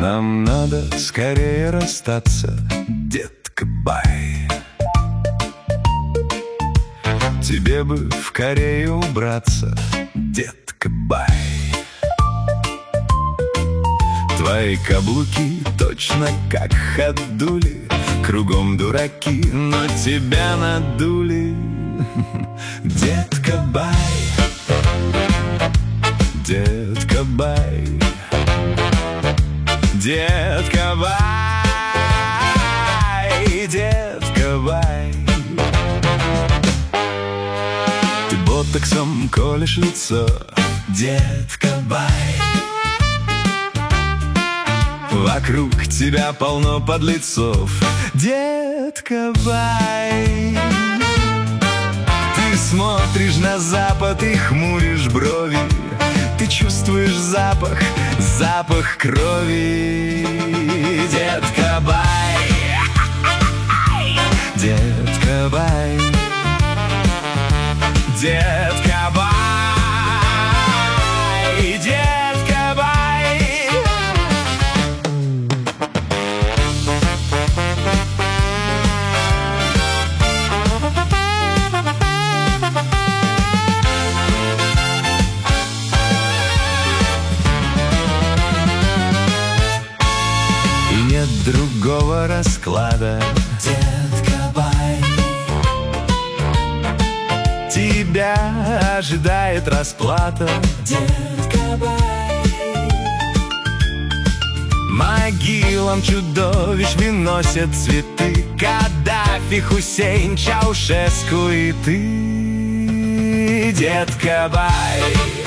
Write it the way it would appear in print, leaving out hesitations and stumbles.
Нам надо скорее расстаться, детка, бай. Тебе бы в Корею убраться, детка, бай. Твои каблуки точно как ходули, кругом дураки, но тебя надули. Детка, бай. Детка, бай. Детка, бай. Детка, бай. Ты ботоксом колешь лицо, детка, бай. Вокруг тебя полно подлецов, детка, бай. Ты смотришь на запад и хмуришь брови. Ты чувствуешь запах, запах крови. Детка, бай. Детка, бай. Детка, бай. Детка, бай. И нет другого расклада, детка, бай. Тебя ожидает расплата, детка, бай. Могилам чудовищ выносят цветы Каддафи, Хусейн, Чаушеску и ты, детка, бай.